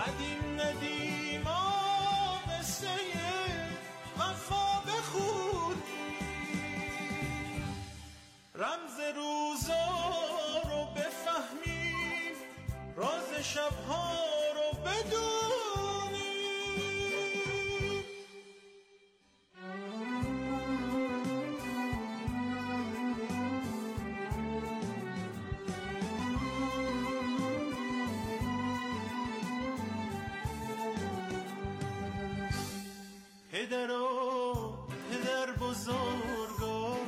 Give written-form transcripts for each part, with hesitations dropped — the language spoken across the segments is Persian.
قدیم ندیما قصه وفا بخونیم، رمز روزا رو بفهمیم، راز شبها رو بدونیم. پدر بزرگا،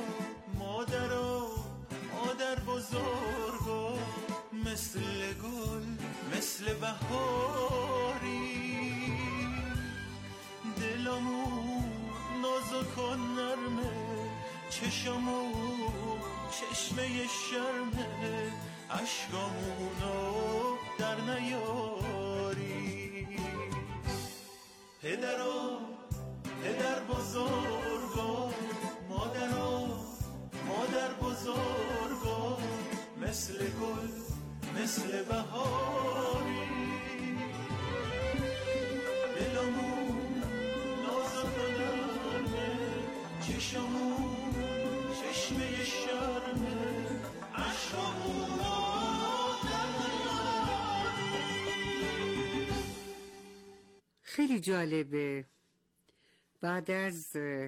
مادر بزرگا، مثل گل مثل بهاری، دلمون نازک و نرمه، چشمون چشمه شرمه، عشقامونو در نیاری. پدر بزرگا، مادر بزرگا، مثل گل مثل بهاری، دلمون نازک و نرمه، چشمون چشمه شرمه، عشقمون در نیاری. خیلی جالبه. بعد از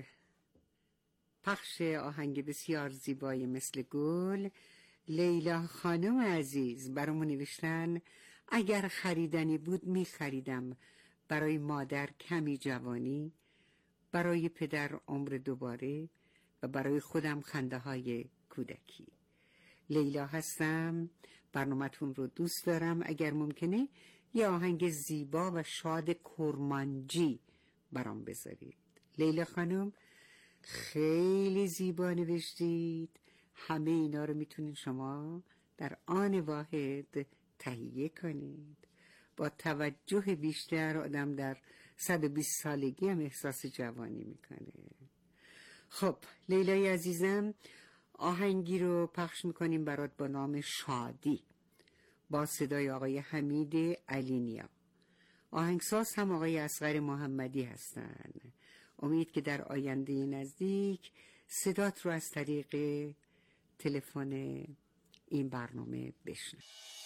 پخش آهنگ بسیار زیبای مثل گل، لیلا خانم عزیز برامون نوشتن اگر خریدنی بود می خریدم، برای مادر کمی جوانی، برای پدر عمر دوباره و برای خودم خنده های کودکی. لیلا هستم، برنامه‌تون رو دوست دارم. اگر ممکنه یه آهنگ زیبا و شاد کرمانجی برام بذارید. لیلا خانم خیلی زیبا نوشتید. همه اینا رو میتونید شما در آن واحد تهیه کنید. با توجه بیشتر آدم در 120 سالگی هم احساس جوانی میکنه. خب لیلای عزیزم، آهنگی رو پخش میکنیم برات با نام شادی، با صدای آقای حمید علینیا. آهنگساز هم آقای اصغر محمدی هستن. امید که در آینده نزدیک صدات رو از طریق تلفن این برنامه بشنوید.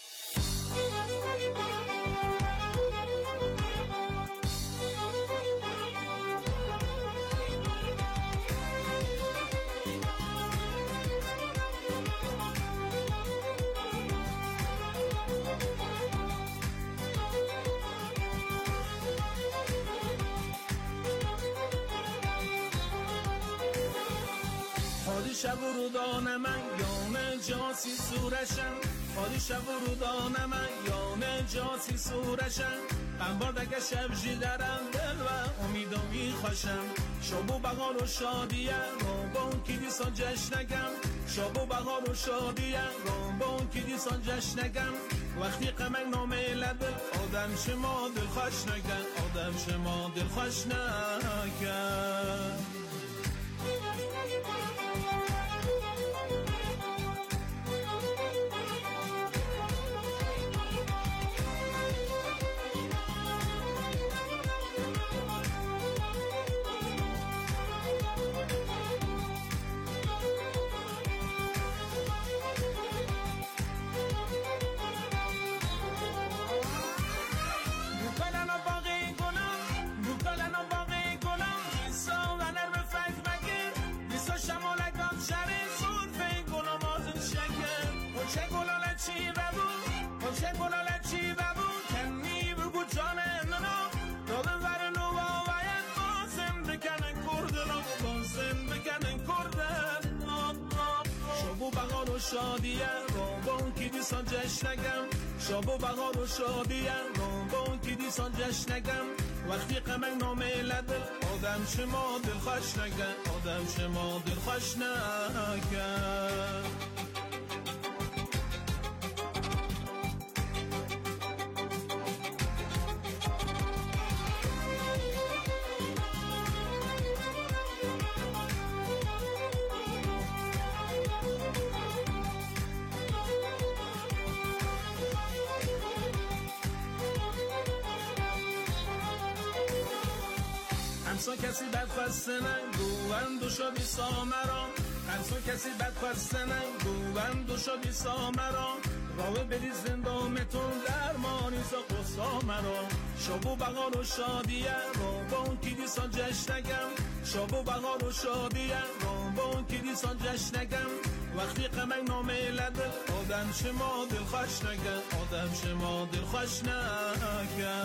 حالی شب و رودان من یانه جاسی سورشم، حالی شب و رودان من یانه جاسی سورشم، قنبار دکه شب جیدرم دل و امیدو میخوشم، شب و بغار و شادیه روبون کی دیسان جشنگم، شب و بغار و شادیه روبون کی دیسان جشنگم، وقتی قمنگ نامه لده آدم شما دل خوش نگن، آدم شما دل خوش نگن. شادیه روبون کی دیسان جشنگم، شب و بهار و شادیه روبون کی دیسان جشنگم، وقتی قمنگ نامه لده آدم شما دل خوش نگن، آدم شما دل خوش نگن. همسا کسی بدخواسته نگو بند و شدی سامران همسا کسی بدخواسته نگو بند و شدی سامران راوه بری زندامتون درمانی سا قصا مرا شبو بغار و شادیه رو با اون کی دیسان جشنگم شبو بغار و شادیه رو با اون کی دیسان جشنگم وقتی قمک نامه لده آدم شما دل خوش نگه آدم شما دل خوش نگه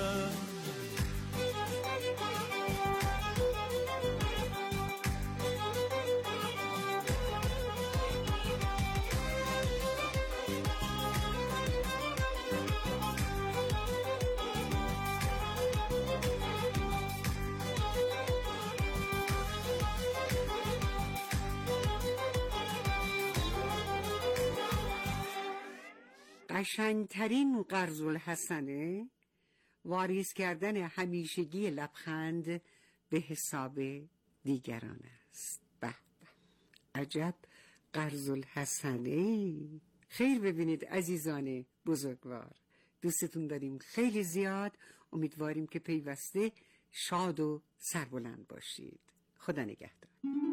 قشنگترین قرض الحسنه واریز کردن همیشگی لبخند به حساب دیگران است. به به، عجب قرض الحسنه. خیر ببینید عزیزان بزرگوار، دوستتون داریم خیلی زیاد. امیدواریم که پیوسته شاد و سربلند باشید. خدا نگهدار.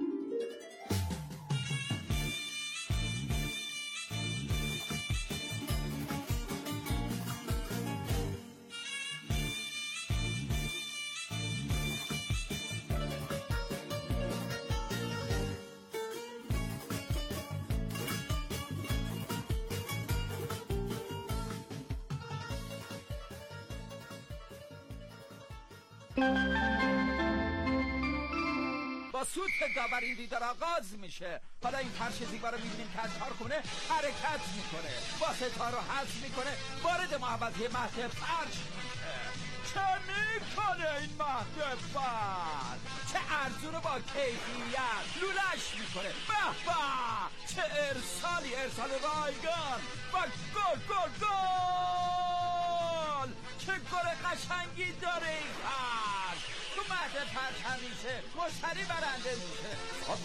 با سوت داور این دیدار آغاز میشه. حالا این فرش زیبا رو میبینیم که از کارخونه حرکت میکنه، با ستار رو حذف میکنه، وارد محوطه مهد فرش میشه. چه میکنه این مهد فرش؟ چه ارزون با کیفیت لولش میکنه. به به، چه ارسالی، ارسال رایگان و گل گل گل. چه گل قشنگی داره این فرش. تو مهد پرچم میشه، مشتری برنده میشه.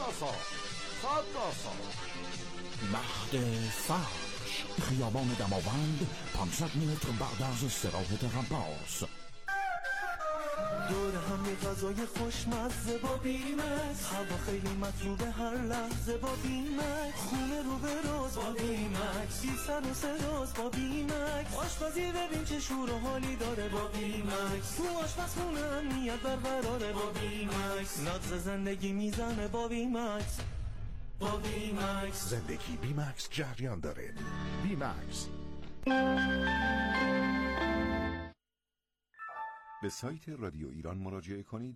صد مهد فرش، خیابان دماوند، 500 متر بعد از استراحت رمپاس. دور هم یه غذای خوشمزه با بیمز، هوا خیلی مطلوبه هر لحظه با بیمز، خونه رو به روز با بیمز، بی سر و سراز با بیمز، آشپزی ببین چه شور و حالی داره با بیمز، تو آشپزخونه امنیت برقراره با بیمز، ناز زندگی میزنه با بیمز. با بیمکس زندگی بیمکس جریان داره. بیمکس. به سایت رادیو ایران مراجعه کنید.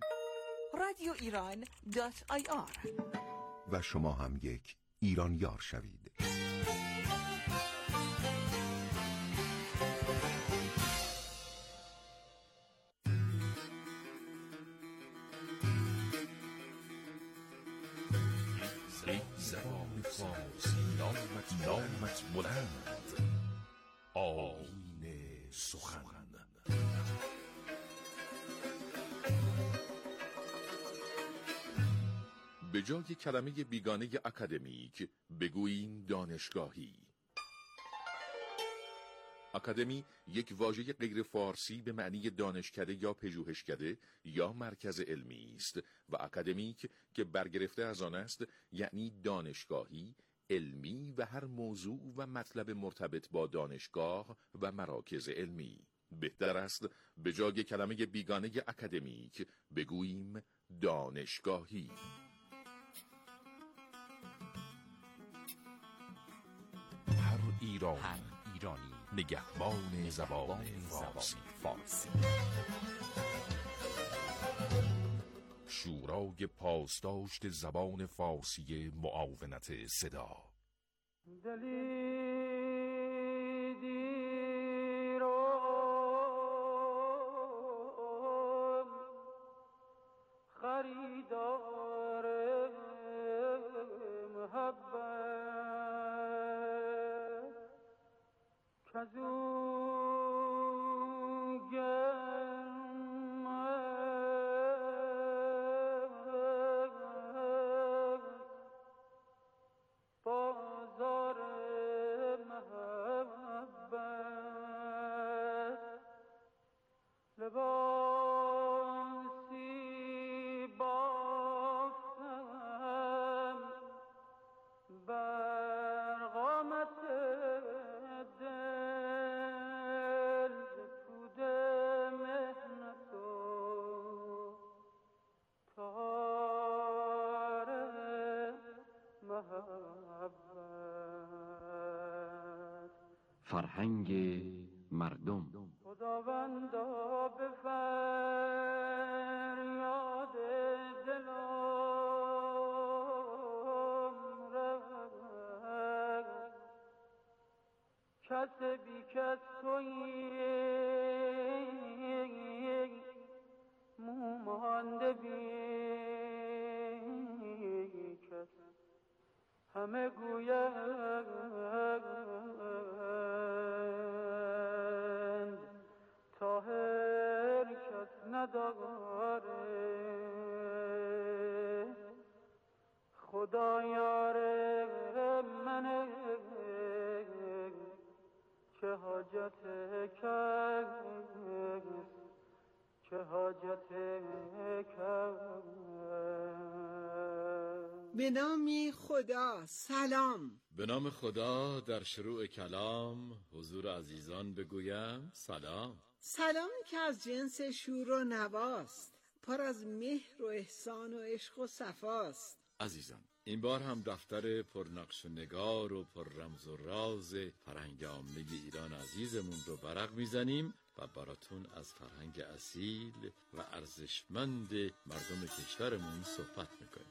radioiran.ir و شما هم یک ایرانیار شوید. زبان فارسی نامت بلند، آیین سخن. به جای کلمه بیگانه اکادمیک بگوییم دانشگاهی. اکادمی یک واژه غیر فارسی به معنی دانشکده یا پژوهشکده یا مرکز علمی است و اکادمیک که برگرفته از آن است یعنی دانشگاهی، علمی و هر موضوع و مطلب مرتبط با دانشگاه و مراکز علمی. بهتر است به جای کلمه بیگانه اکادمیک بگوییم دانشگاهی. هر ایرانی نگهبان زبان فارسی. شورای پاسداشت زبان فارسی معاونت صدا. خریدار محبت کزو گرم بازار محبت لباسی فرهنگ مردم. خداوندا به فریاد دلم رس، کس بی کس تویی، مومانده بی کس، همه گویند طاهر کس نداره، خدا یار منه چه حاجت کس، چه حاجت کس. به نام خدا. سلام. به نام خدا در شروع کلام حضور عزیزان بگویم سلام. سلامی که از جنس شور و نواست، پر از مهر و احسان و عشق و صفاست. عزیزان، این بار هم دفتر پرنقش و نگار و پر رمز و راز فرهنگ عامه ایران عزیزمون رو ورق میزنیم و براتون از فرهنگ اصیل و ارزشمند مردم کشورمون صحبت میکنیم.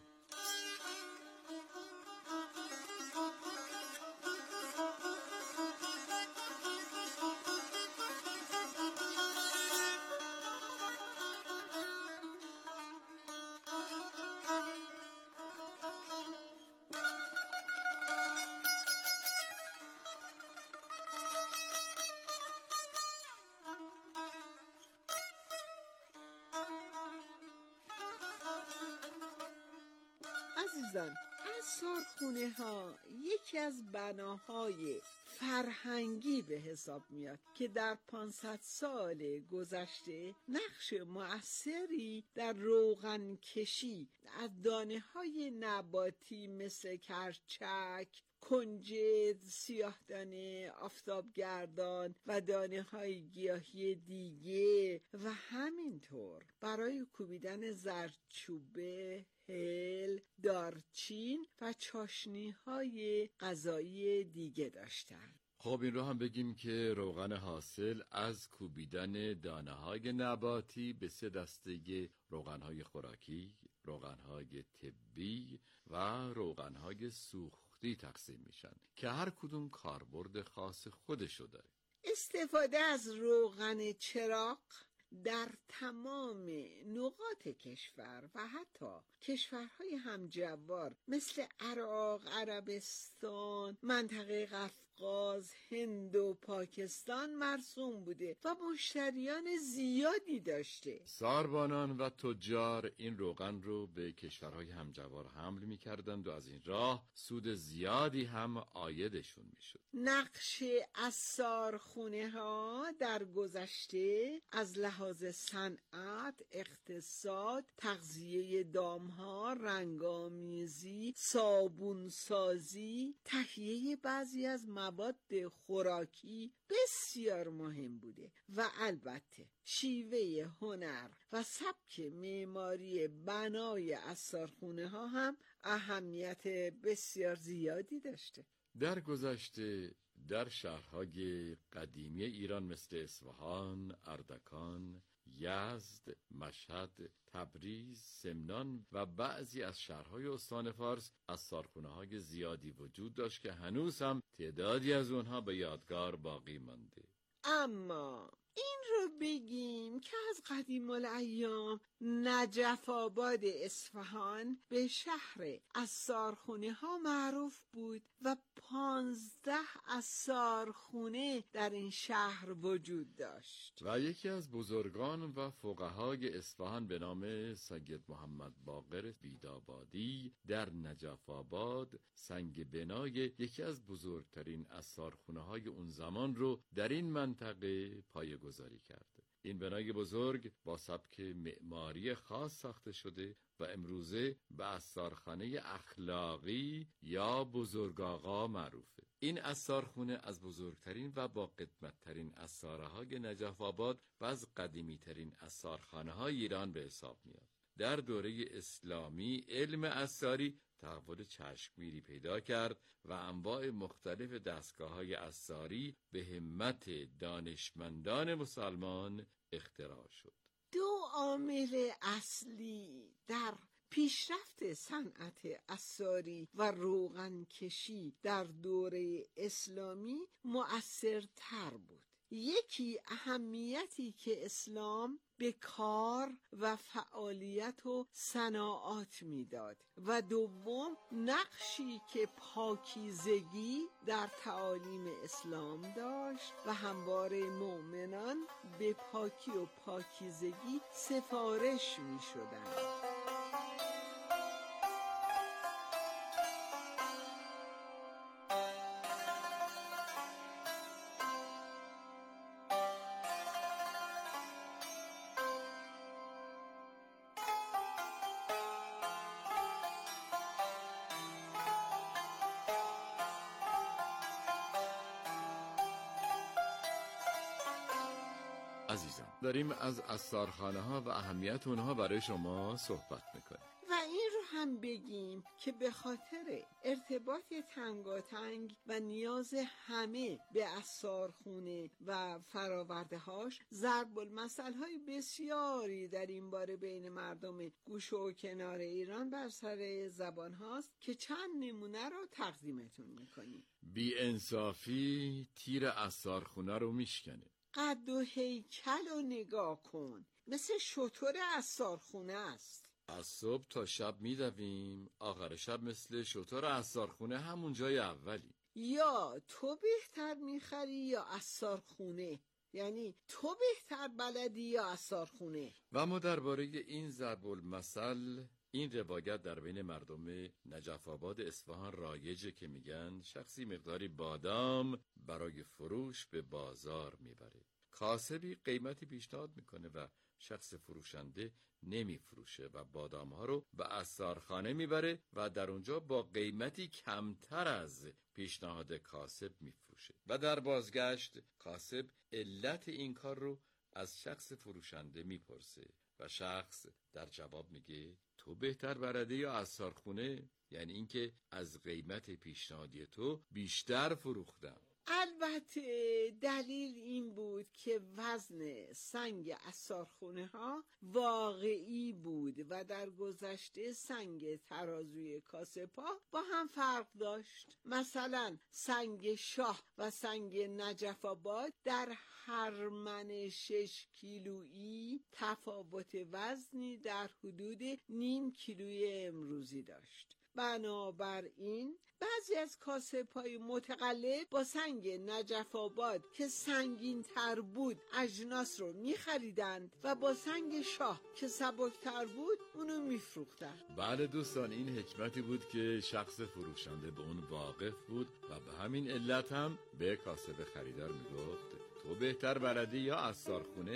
عزیزان، عصارخونه ها یکی از بناهای فرهنگی به حساب میاد که در 500 سال گذشته نقش مؤثری در روغن کشی از دانه های نباتی مثل کرچک، کنجد، سیاهدانه، آفتابگردان و دانه های گیاهی دیگه و همینطور برای کوبیدن زردچوبه، هل، دارچین و چاشنی های غذایی دیگه داشتن. خب این رو هم بگیم که روغن حاصل از کوبیدن دانه های نباتی به 3 دسته روغن های خوراکی، روغن های طبی و روغن های سوختی تقسیم میشن که هر کدوم کاربرد خاص خودشو داره. استفاده از روغن چراغ در تمام نقاط کشور و حتی کشورهای همجوار مثل عراق، عربستان، منطقه قفقاز، هند و پاکستان مرسوم بوده و مشتریان زیادی داشته. ساربانان و تجار این روغن رو به کشورهای همجوار حمل می‌کردند و از این راه سود زیادی هم عایدشون می‌شد. نقش عصارخونه ها در گذشته از لحاظ صنعت، اقتصاد، تغذیه دامها، رنگامیزی، صابونسازی، تهیه بعضی از مواد خوراکی بسیار مهم بوده و البته شیوه هنر و سبک معماری بنای عصارخونه ها هم اهمیت بسیار زیادی داشته. در گذشته در شهرهای قدیمی ایران مثل اصفهان، اردکان، یزد، مشهد، تبریز، سمنان و بعضی از شهرهای استان فارس عصارخونه‌های زیادی وجود داشت که هنوز هم تعدادی از اونها به یادگار باقی مانده. اما این رو بگیم که از قدیم الایام نجف آباد اصفهان به شهر عصارخونه ها معروف بود و 15 عصارخونه در این شهر وجود داشت و یکی از بزرگان و فقهای اصفهان به نام سید محمد باقر بیدابادی در نجف آباد سنگ بنای یکی از بزرگترین عصارخونه های اون زمان رو در این منطقه پایه‌گذاری کرد. این بنای بزرگ با سبک معماری خاص ساخته شده و امروزه به عصارخانه اخلاقی یا بزرگاغا معروفه. این عصارخونه از بزرگترین و با قدمت‌ترین عصاره‌های نجف آباد و از قدیمی‌ترین عصارخانه‌های ایران به حساب میاد. در دوره اسلامی علم عصاری تحول چشمگیری پیدا کرد و انواع مختلف دستگاه‌های عصاری به همت دانشمندان مسلمان اختراع شد. دو عامل اصلی در پیشرفت صنعت عصاری و روغنکشی در دوره اسلامی مؤثرتر بود. یکی اهمیتی که اسلام به کار و فعالیت و صناعات میداد و دوم نقشی که پاکیزگی در تعالیم اسلام داشت و همواره مؤمنان به پاکی و پاکیزگی سفارش می‌شدند. عزیزان، داریم از عصارخانه ها و اهمیت اونها برای شما صحبت میکنیم و این رو هم بگیم که به خاطر ارتباط تنگاتنگ و نیاز همه به عصارخونه و فراورده‌هاش ضرب المثل‌های بسیاری در این باره بین مردم گوشه و کنار ایران بر سر زبان هاست که چند نمونه رو تقدیمتون میکنیم. بی انصافی تیر عصارخونه رو میشکنه. قد و هیکل رو نگاه کن، مثل شتر عصارخونه است. از صبح تا شب میدویم، آخر شب مثل شتر عصارخونه همون جای اولی. یا تو بهتر میخری یا عصارخونه، یعنی تو بهتر بلدی یا عصارخونه. و ما درباره این ضرب المثل، این روایت در بین مردم نجف آباد اصفهان رایجه که میگن شخصی مقداری بادام برای فروش به بازار میبره. کاسبی قیمتی پیشنهاد میکنه و شخص فروشنده نمیفروشه و بادام ها رو به عصارخانه میبره و در اونجا با قیمتی کمتر از پیشنهاد کاسب میفروشه و در بازگشت کاسب علت این کار رو از شخص فروشنده میپرسه و شخص در جواب میگه تو بهتر بلدی یا عصارخونه، یعنی اینکه از قیمت پیشنهادی تو بیشتر فروختم. البته دلیل این بود که وزن سنگ عصارخونه ها واقعی بود و در گذشته سنگ ترازوی کاسب‌ها با هم فرق داشت. مثلا سنگ شاه و سنگ نجف آباد در هر من 6 کیلویی تفاوت وزنی در حدود نیم کیلوی امروزی داشت. بنابراین بعضی از کاسب‌های متقلب با سنگ نجف آباد که سنگین تر بود اجناس رو می‌خریدند و با سنگ شاه که سبکتر بود اونو می‌فروختند. بله دوستان، این حکمتی بود که شخص فروشنده به اون واقف بود و به همین علت هم به کاسب خریدار میگفت تو بهتر بلدی یا عصارخونه؟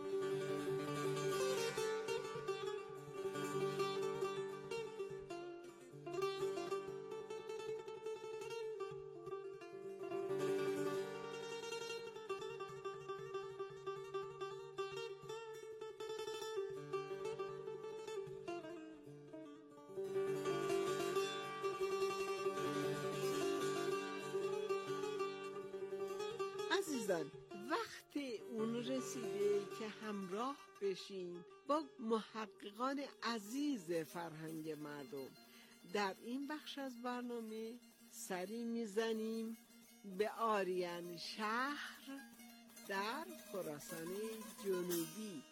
عزیزان، وقت اون رسیده که همراه بشیم با محققان عزیز فرهنگ مردم. در این بخش از برنامه سری میزنیم به آریان شهر در خراسان جنوبی.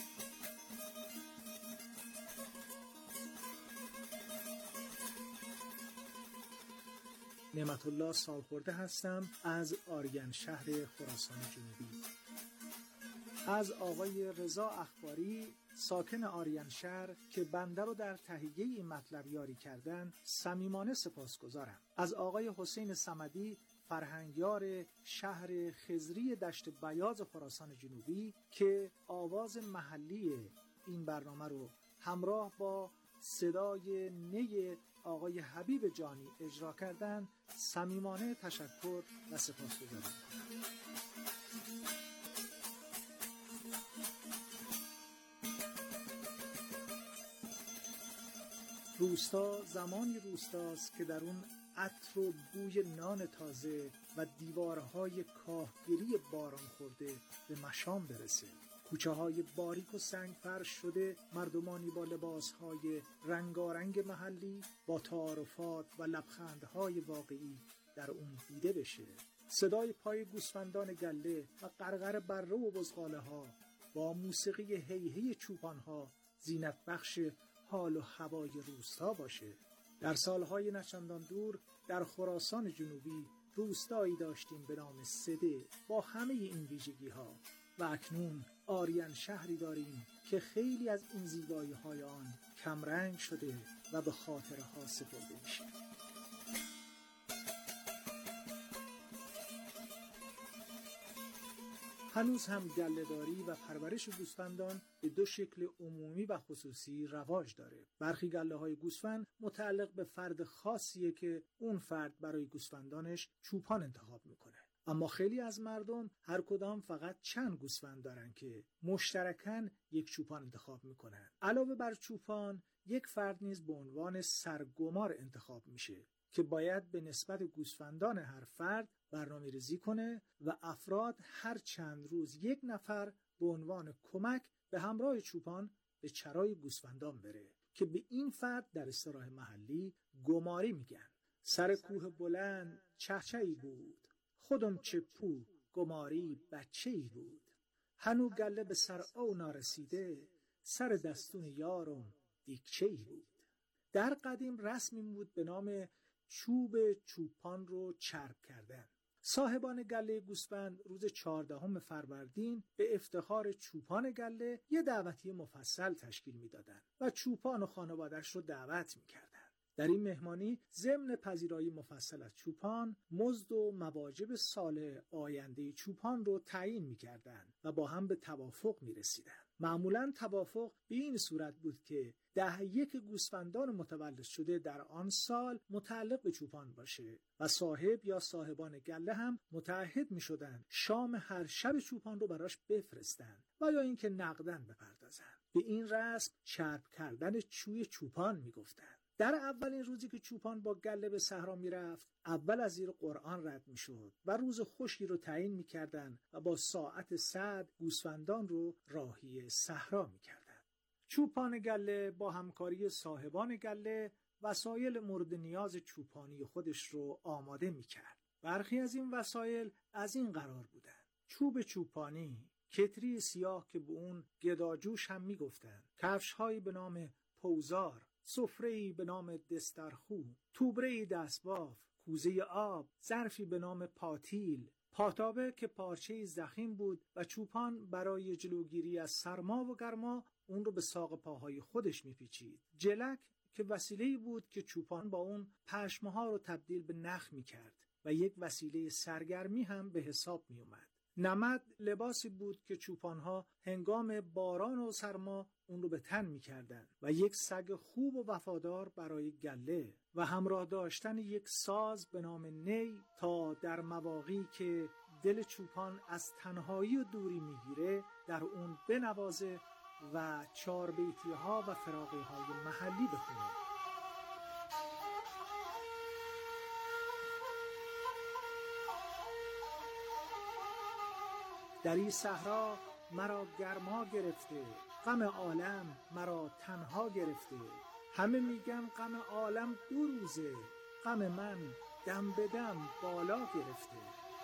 نعمت الله سالخورده هستم از آریان شهر خراسان جنوبی. از آقای رضا اخباری ساکن آریان شهر که بنده رو در تهیه این مطلب یاری کردن صمیمانه سپاسگزارم. از آقای حسین صمدی فرهنگیار شهر خضری دشت بیاض خراسان جنوبی که آواز محلی این برنامه رو همراه با صدای نی آقای حبیب جانی اجرا کردن صمیمانه تشکر و سپاسگزاری. روستا زمانی روستاست که در اون عطر و بوی نان تازه و دیوارهای کاهگیری باران خورده به مشام برسه. کوچه های باریک و سنگ فرش شده، مردمانی با لباسهای رنگارنگ محلی با تعارفات و لبخندهای واقعی در اون دیده بشه. صدای پای گوسفندان گله و قرقر بره و بزغاله ها با موسیقی هیهی چوپان ها زینت بخش حال و هوای روستا باشه. در سالهای نچندان دور در خراسان جنوبی روستایی داشتیم به نام سده با همه این ویژگی ها و اکنون آریان شهری داریم که خیلی از این زیبایی های آن کمرنگ شده و به خاطره ها سپرده میشه. هنوز هم گله‌داری و پرورش گوسفندان به دو شکل عمومی و خصوصی رواج داره. برخی گله‌های گوسفند متعلق به فرد خاصیه که اون فرد برای گوسفندانش چوپان انتخاب میکنه. اما خیلی از مردم هر کدام فقط چند گوسفند دارن که مشترکاً یک چوپان انتخاب میکنن. علاوه بر چوپان، یک فرد نیز به عنوان سرگمار انتخاب میشه که باید به نسبت گوسفندان هر فرد برنامه‌ریزی کنه و افراد هر چند روز یک نفر به عنوان کمک به همراه چوپان به چرای گوسفندان بره که به این فرد در اصطلاح محلی گماری میگن. سر کوه بلند چهچه‌ای بود، خودم چپو گماری بچه‌ای بود. هنو گله به سر او نارسیده، سر دستون یارم دیگچه‌ای بود. در قدیم رسمی بود به نام چوب چوپان رو چرب کردن. صاحبان گله گوسفند روز 14 فروردین به افتخار چوپان گله یه دعوتی مفصل تشکیل میدادن و چوپان و خانواده‌اش رو دعوت میکردن. در این مهمانی ضمن پذیرایی مفصل از چوپان، مزد و مواجب سال آینده چوپان رو تعیین میکردن و با هم به توافق میرسیدن. معمولاً توافق به این صورت بود که 10 گوسفندان متولد شده در آن سال متعلق به چوپان باشه و صاحب یا صاحبان گله هم متعهد می شدن شام هر شب چوپان رو براش بفرستن و یا اینکه نقدن بپردازن. به این رسم چرب کردن چوی چوپان می گفتن. در اولین روزی که چوپان با گله به صحرا می رفت، اول از زیر قرآن رد می شد و روز خوشی رو تعیین می کردن و با ساعت سعد گوسفندان رو راهی صحرا می کردن. چوپان گله با همکاری صاحبان گله وسایل مورد نیاز چوپانی خودش رو آماده می کرد. برخی از این وسایل از این قرار بودن: چوب چوپانی، کتری سیاه که به اون گداجوش هم می گفتن، کفش‌هایی به نام پوزار، سفره‌ای به نام دسترخو، توبره‌ای دستباف، کوزه آب، ظرفی به نام پاتیل، پاتابه که پارچه‌ای ضخیم بود و چوپان برای جلوگیری از سرما و گرما اون رو به ساق پاهای خودش میپیچید. جلک که وسیله‌ای بود که چوپان با اون پشمها رو تبدیل به نخ میکرد و یک وسیله سرگرمی هم به حساب میومد. نمد لباسی بود که چوپانها هنگام باران و سرما اون رو به تن میکردن و یک سگ خوب و وفادار برای گله و همراه داشتن یک ساز به نام نی تا در مواقعی که دل چوپان از تنهایی و دوری میگیره در اون بنوازه و 4 بیتی ها و فراقی های محلی بخونه. در این صحرا مرا گرما گرفته، غم عالم مرا تنها گرفته. همه میگن غم عالم 2 روزه، غم من دم به دم بالا گرفته.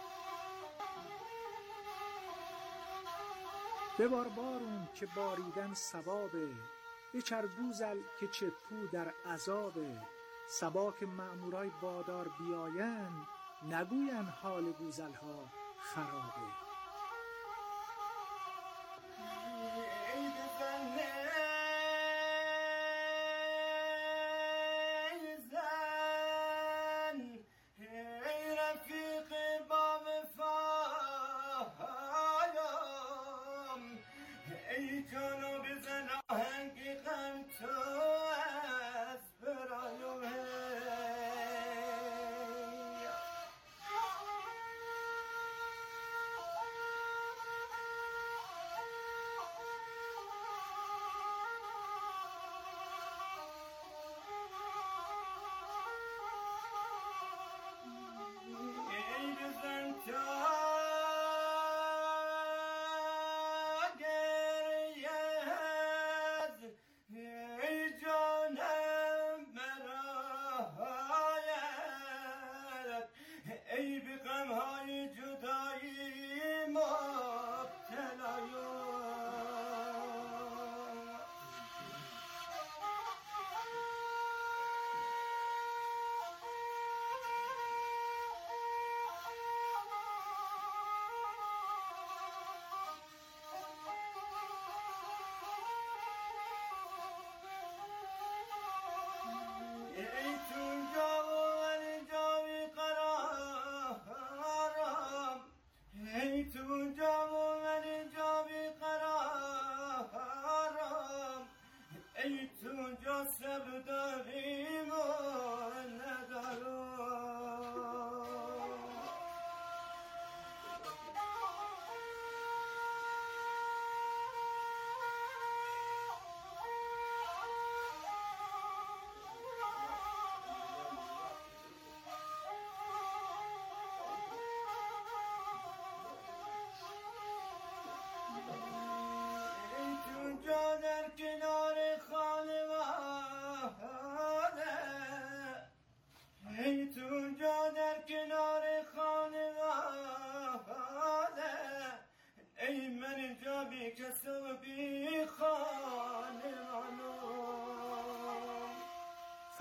ببار بارون که باریدن ثوابه، بچر گوزل که چپو در عذابه. صبا که مأمورای بادار بیاین، نگوین حال گوزل ها خرابه.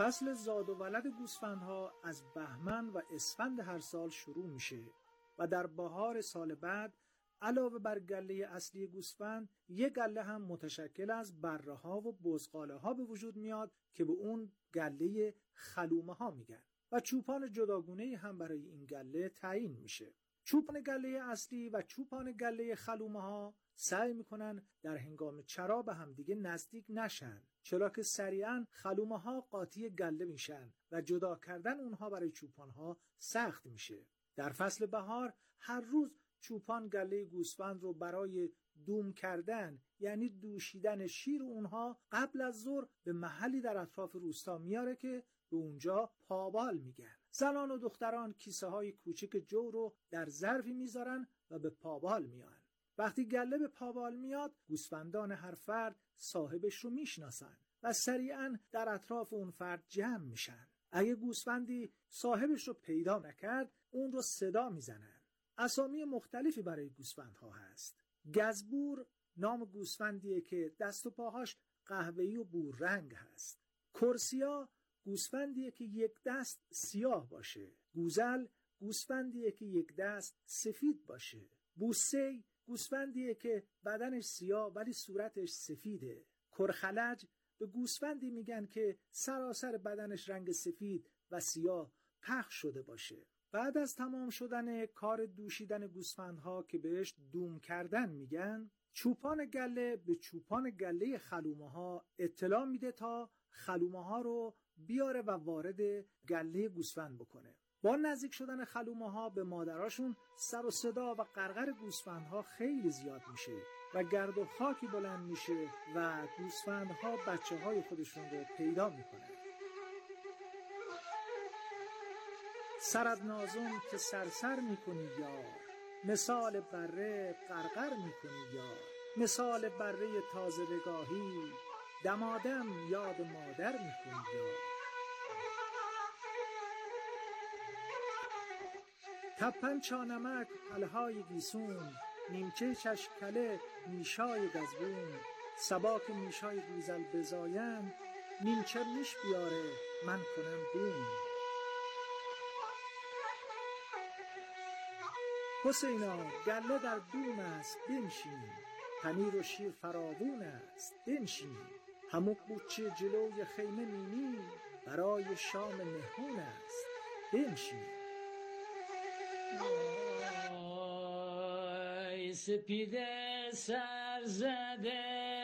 فصل زاد و ولد گوسفندها از بهمن و اسفند هر سال شروع میشه و در بهار سال بعد علاوه بر گله اصلی گوسفند یک گله هم متشکل از بره ها و بزغاله ها به وجود میاد که به اون گله خلومه ها میگن و چوپان جداگونه هم برای این گله تعیین میشه. چوپان گله اصلی و چوپان گله خلومه ها سعی میکنن در هنگام چرا به هم دیگه نزدیک نشن، چرا که سریعا خلومه ها قاطی گله میشن و جدا کردن اونها برای چوپان ها سخت میشه. در فصل بهار هر روز چوپان گله گوسفند رو برای دوم کردن یعنی دوشیدن شیر اونها قبل از ظهر به محلی در اطراف روستا میاره که به اونجا پابال میگن. زنان و دختران کیسه های کوچک جو رو در ظرفی میذارن و به پابال میان. وقتی گله به پابال میاد گوسفندان هر فرد صاحبش رو میشناسن و سریعا در اطراف اون فرد جمع میشن. اگه گوسفندی صاحبش رو پیدا نکرد اون رو صدا میزنن. اسامی مختلفی برای گوسفندها هست. گزبور نام گوسفندیه که دست و پاهاش قهوه‌ای و بور رنگ هست. کرسیا گوسفندیه که یک دست سیاه باشه. گوزل گوسفندیه که یک دست سفید باشه. بوسی گوسفندیه که بدنش سیاه ولی صورتش سفیده. کرخلج به گوسفندی میگن که سراسر بدنش رنگ سفید و سیاه پخش شده باشه. بعد از تمام شدن کار دوشیدن گوسفندها که بهش دوم کردن میگن، چوپان گله به چوپان گله خلومه ها اطلاع میده تا خلومه ها رو بیاره و وارد گله گوسفند بکنه. با نزدیک شدن خلومه ها به مادراشون سر و صدا و قرقر گوسفندها خیلی زیاد میشه و گرد و خاکی بلند میشه و گوسفندها بچه های خودشون رو پیدا میکنن. سرت نازم که سرسر میکنی یار، مثال بره قرقر میکنی یار، مثال بره تازه رگاهی، دمادم یاد مادر میکنی یار. تپن چانمک پلهای گیسون، نیمچه چشکله میشای گزبون، سباک میشای گوزل بزایم، نیمچه میش بیاره من کنم بوم. حسینا گله در دوم است بنشین، پنیر و شیر فراوون است بنشین، همون قوچه جلوی خیمه مینی، برای شام مهمون است بنشین. آی سپیده سر زده